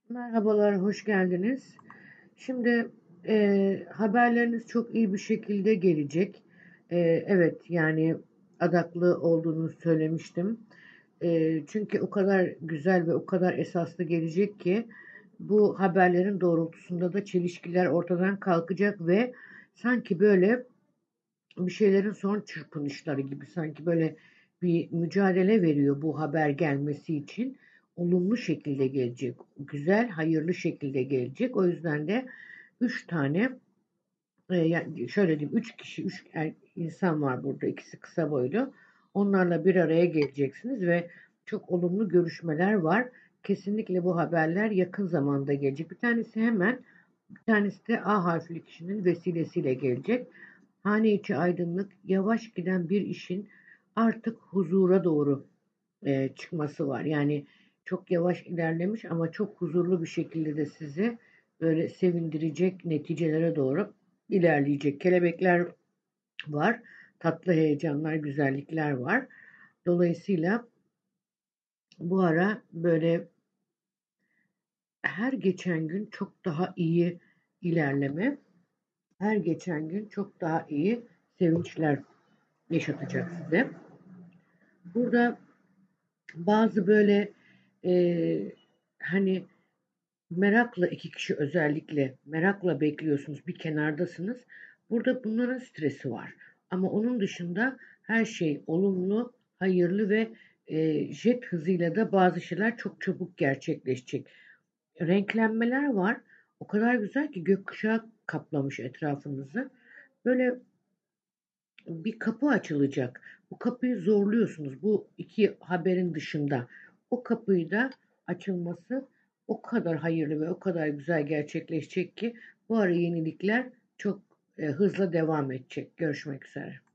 Merhabalar, hoş geldiniz. Şimdi haberleriniz çok iyi bir şekilde gelecek. Evet, yani adaklı olduğunu söylemiştim. Çünkü o kadar güzel ve o kadar esaslı gelecek ki bu haberlerin doğrultusunda da çelişkiler ortadan kalkacak ve sanki böyle bir şeylerin son çırpınışları gibi sanki böyle bir mücadele veriyor bu haber gelmesi için. Olumlu şekilde gelecek. Güzel, hayırlı şekilde gelecek. O yüzden de 3 tane yani şöyle diyeyim 3 kişi, 3 insan var burada. İkisi kısa boylu. Onlarla bir araya geleceksiniz ve çok olumlu görüşmeler var. Kesinlikle bu haberler yakın zamanda gelecek. Bir tanesi hemen, bir tanesi de A harfli kişinin vesilesiyle gelecek. Hane içi aydınlık, yavaş giden bir işin artık huzura doğru çıkması var. Yani çok yavaş ilerlemiş ama çok huzurlu bir şekilde de sizi böyle sevindirecek neticelere doğru ilerleyecek. Kelebekler var, tatlı heyecanlar, güzellikler var. Dolayısıyla bu ara böyle her geçen gün çok daha iyi ilerleme, her geçen gün çok daha iyi sevinçler yaşatacak size. Burada bazı böyle hani merakla iki kişi özellikle merakla bekliyorsunuz, bir kenardasınız. Burada bunların stresi var. Ama onun dışında her şey olumlu, hayırlı ve jet hızıyla da bazı şeyler çok çabuk gerçekleşecek. Renklenmeler var. O kadar güzel ki gökkuşağı kaplamış etrafınızı. Böyle bir kapı açılacak. Bu kapıyı zorluyorsunuz. Bu iki haberin dışında. O kapıyı da açılması o kadar hayırlı ve o kadar güzel gerçekleşecek ki bu ara yenilikler çok hızla devam edecek. Görüşmek üzere.